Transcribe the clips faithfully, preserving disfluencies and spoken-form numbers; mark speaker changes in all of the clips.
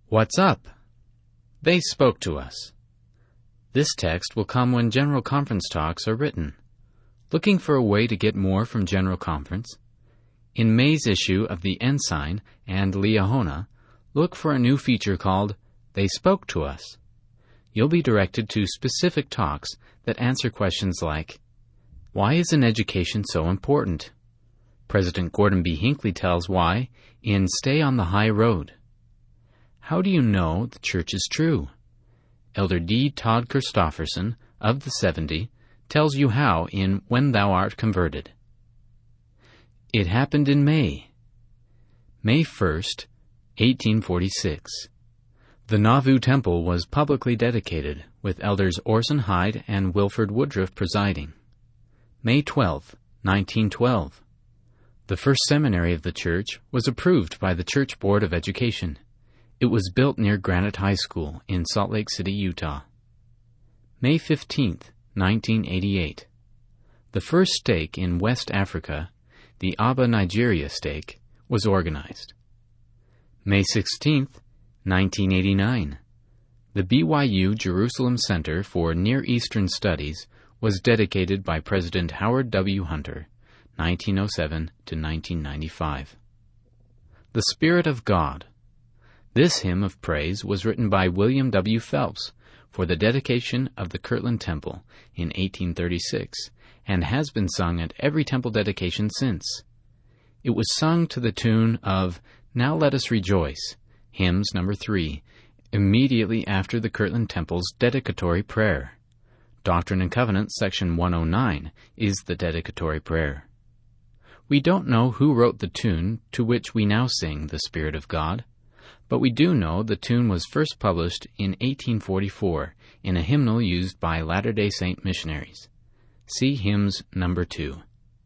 Speaker 1: What's up? They spoke to us. This text will come when General Conference talks are written. Looking for a way to get more from General Conference? In May's issue of the Ensign and Liahona, look for a new feature called They Spoke to Us. You'll be directed to specific talks that answer questions like, why is an education so important? President Gordon B. Hinckley tells why in Stay on the High Road. How do you know the church is true? Elder D. Todd Christofferson of the seventy tells you how in When Thou Art Converted. It happened in May. May first, eighteen forty-six. The Nauvoo Temple was publicly dedicated, with Elders Orson Hyde and Wilford Woodruff presiding. May twelfth, nineteen twelve. The first seminary of the church was approved by the Church Board of Education. It was built near Granite High School in Salt Lake City, Utah. May fifteenth, nineteen eighty-eight. The first stake in West Africa, the Aba Nigeria stake, was organized. May sixteenth, nineteen eighty-nine. The B Y U Jerusalem Center for Near Eastern Studies was dedicated by President Howard W. Hunter, nineteen oh seven to nineteen ninety-five. The Spirit of God. This hymn of praise was written by William W. Phelps for the dedication of the Kirtland Temple in eighteen thirty-six and has been sung at every temple dedication since. It was sung to the tune of Now Let Us Rejoice, hymns number three, immediately after the Kirtland Temple's dedicatory prayer. Doctrine and Covenants, section one oh nine, is the dedicatory prayer. We don't know who wrote the tune to which we now sing the Spirit of God, but we do know the tune was first published in eighteen forty-four in a hymnal used by Latter-day Saint missionaries. See hymns number two.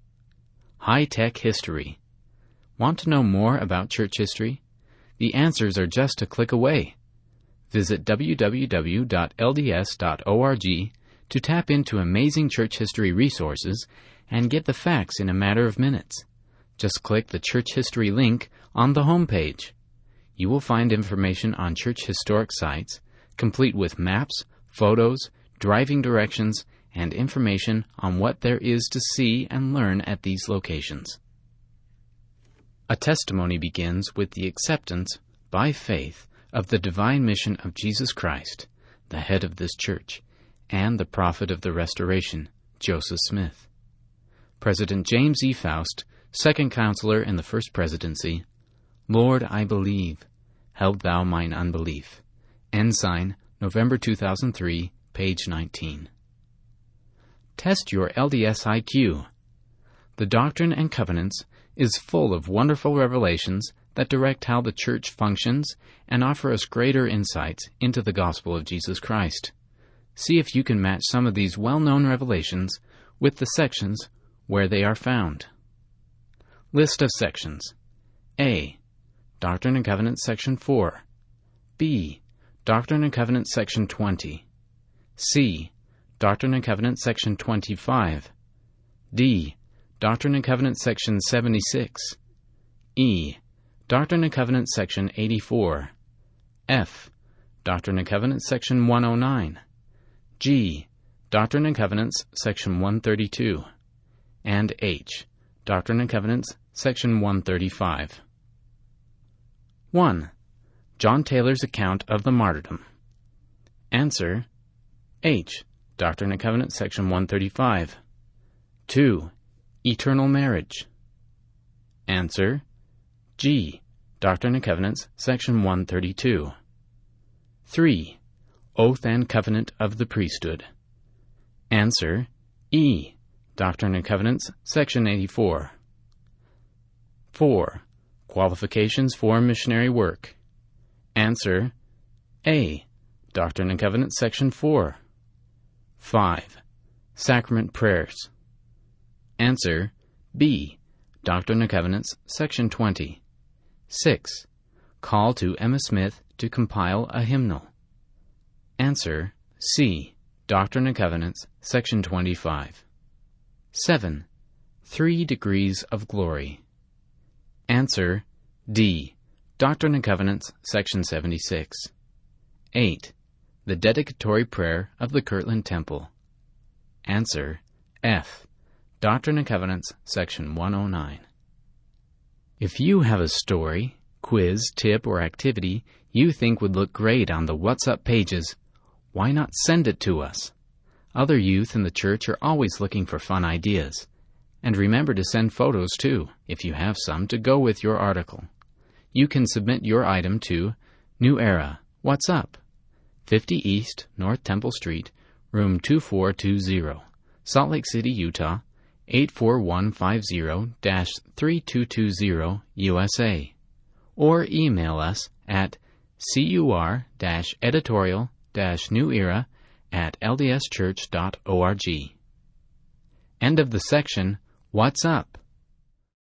Speaker 1: High-tech history. Want to know more about church history? The answers are just a click away. Visit w w w dot l d s dot org to tap into amazing church history resources and get the facts in a matter of minutes. Just click the church history link on the home page. You will find information on church historic sites, complete with maps, photos, driving directions, and information on what there is to see and learn at these locations. A testimony begins with the acceptance, by faith, of the divine mission of Jesus Christ, the head of this church, and the prophet of the Restoration, Joseph Smith. President James E. Faust, second counselor in the First Presidency, Lord, I believe. Help thou mine unbelief. Ensign, November two thousand three, page nineteen. Test your L D S I Q. The Doctrine and Covenants is full of wonderful revelations that direct how the church functions and offer us greater insights into the gospel of Jesus Christ. See if you can match some of these well-known revelations with the sections where they are found. List of sections. A. Doctrine and Covenants, section four. B. Doctrine and Covenants, section twenty. C. Doctrine and Covenants, section twenty-five. D. Doctrine and Covenants, section seventy-six. E. Doctrine and Covenants, section eighty-four. F. Doctrine and Covenants, section one oh nine. G. Doctrine and Covenants, section one thirty-two. And H. Doctrine and Covenants, section one thirty-five. one. John Taylor's account of the martyrdom. Answer. H. Doctrine and Covenants, section one thirty-five. two. Eternal marriage. Answer. G. Doctrine and Covenants, section one thirty-two. three. Oath and Covenant of the Priesthood. Answer. E. Doctrine and Covenants, section eighty-four. four. Qualifications for missionary work. Answer. A. Doctrine and Covenants, section four. five. Sacrament prayers. Answer. B. Doctrine and Covenants, section twenty. six. Call to Emma Smith to compile a hymnal. Answer. C. Doctrine and Covenants, section twenty-five. seven. Three degrees of glory. Answer. D. Doctrine and Covenants, Section seventy-six. eight. The Dedicatory Prayer of the Kirtland Temple. Answer: F. Doctrine and Covenants, Section one oh nine. If you have a story, quiz, tip, or activity you think would look great on the What's Up pages, why not send it to us? Other youth in the church are always looking for fun ideas. And remember to send photos, too, if you have some, to go with your article. You can submit your item to New Era, What's Up? fifty East North Temple Street, room two four two zero, Salt Lake City, Utah, eight four one five zero dash three two two zero, U S A. Or email us at cur-editorial-newera at l d s church dot org. End of the section, What's Up?